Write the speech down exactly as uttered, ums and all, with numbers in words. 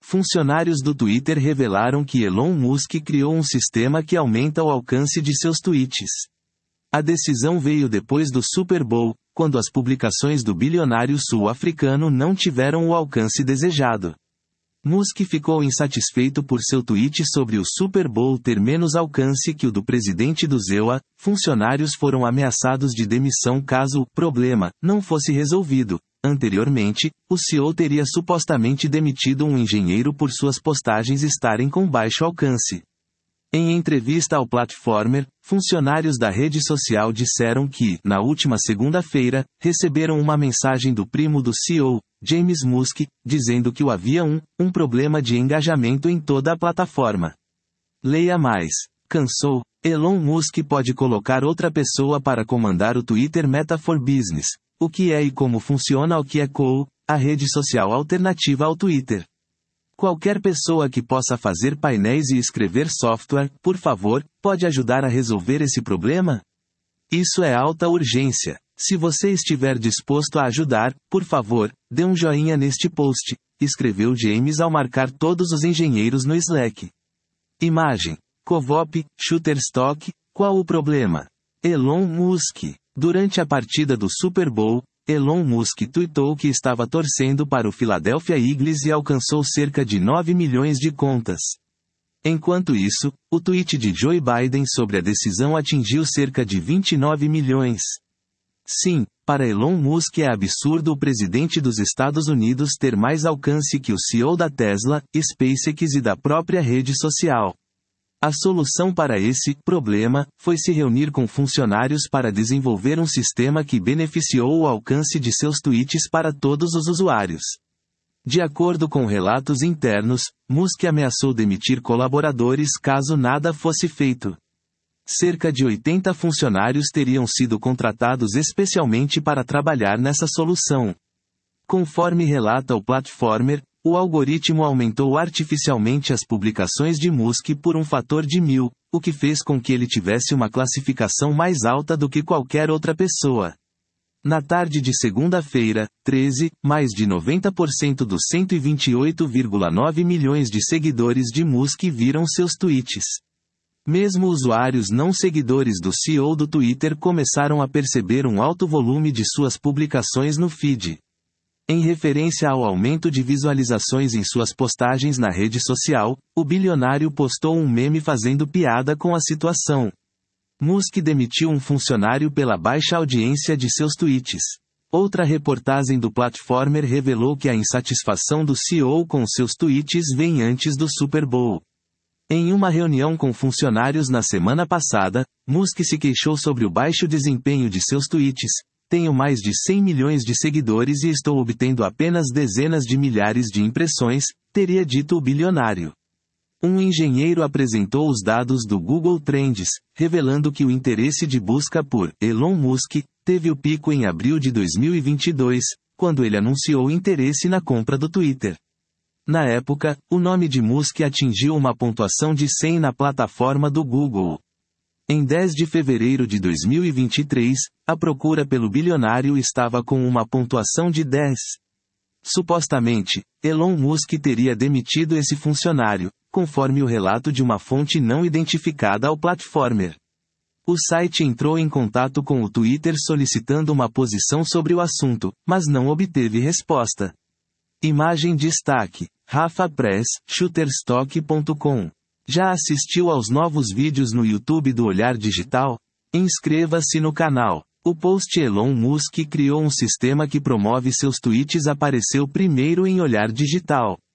funcionários do Twitter revelaram que Elon Musk criou um sistema que aumenta o alcance de seus tweets. A decisão veio depois do Super Bowl, quando as publicações do bilionário sul-africano não tiveram o alcance desejado. Musk ficou insatisfeito por seu tweet sobre o Super Bowl ter menos alcance que o do presidente do Z E U A. Funcionários foram ameaçados de demissão caso o problema não fosse resolvido. Anteriormente, o C E O teria supostamente demitido um engenheiro por suas postagens estarem com baixo alcance. Em entrevista ao Platformer, funcionários da rede social disseram que, na última segunda-feira, receberam uma mensagem do primo do C E O, James Musk, dizendo que o havia um, um problema de engajamento em toda a plataforma. Leia mais. Cansou? Elon Musk pode colocar outra pessoa para comandar o Twitter Meta for Business. O que é e como funciona o que é C O O, a rede social alternativa ao Twitter. Qualquer pessoa que possa fazer painéis e escrever software, por favor, pode ajudar a resolver esse problema? Isso é alta urgência. Se você estiver disposto a ajudar, por favor, dê um joinha neste post, escreveu James ao marcar todos os engenheiros no Slack. Imagem. Covop, Shutterstock, qual o problema? Elon Musk. Durante a partida do Super Bowl, Elon Musk tweetou que estava torcendo para o Philadelphia Eagles e alcançou cerca de nove milhões de contas. Enquanto isso, o tweet de Joe Biden sobre a decisão atingiu cerca de vinte e nove milhões. Sim, para Elon Musk é absurdo o presidente dos Estados Unidos ter mais alcance que o C E O da Tesla, SpaceX e da própria rede social. A solução para esse problema foi se reunir com funcionários para desenvolver um sistema que beneficiou o alcance de seus tweets para todos os usuários. De acordo com relatos internos, Musk ameaçou demitir colaboradores caso nada fosse feito. Cerca de oitenta funcionários teriam sido contratados especialmente para trabalhar nessa solução. Conforme relata o Platformer, o algoritmo aumentou artificialmente as publicações de Musk por um fator de mil, o que fez com que ele tivesse uma classificação mais alta do que qualquer outra pessoa. Na tarde de segunda-feira, treze, mais de noventa por cento dos cento e vinte e oito vírgula nove milhões de seguidores de Musk viram seus tweets. Mesmo usuários não seguidores do C E O do Twitter começaram a perceber um alto volume de suas publicações no feed. Em referência ao aumento de visualizações em suas postagens na rede social, o bilionário postou um meme fazendo piada com a situação. Musk demitiu um funcionário pela baixa audiência de seus tweets. Outra reportagem do Platformer revelou que a insatisfação do C E O com seus tweets vem antes do Super Bowl. Em uma reunião com funcionários na semana passada, Musk se queixou sobre o baixo desempenho de seus tweets. Tenho mais de cem milhões de seguidores e estou obtendo apenas dezenas de milhares de impressões, teria dito o bilionário. Um engenheiro apresentou os dados do Google Trends, revelando que o interesse de busca por Elon Musk teve o pico em abril de dois mil e vinte e dois, quando ele anunciou interesse na compra do Twitter. Na época, o nome de Musk atingiu uma pontuação de cem na plataforma do Google. Em dez de fevereiro de dois mil e vinte e três, a procura pelo bilionário estava com uma pontuação de dez. Supostamente, Elon Musk teria demitido esse funcionário, conforme o relato de uma fonte não identificada ao Platformer. O site entrou em contato com o Twitter solicitando uma posição sobre o assunto, mas não obteve resposta. Imagem destaque: Rafa Press, Shutterstock ponto com. Já assistiu aos novos vídeos no YouTube do Olhar Digital? Inscreva-se no canal. O post Elon Musk criou um sistema que promove seus tweets apareceu primeiro em Olhar Digital.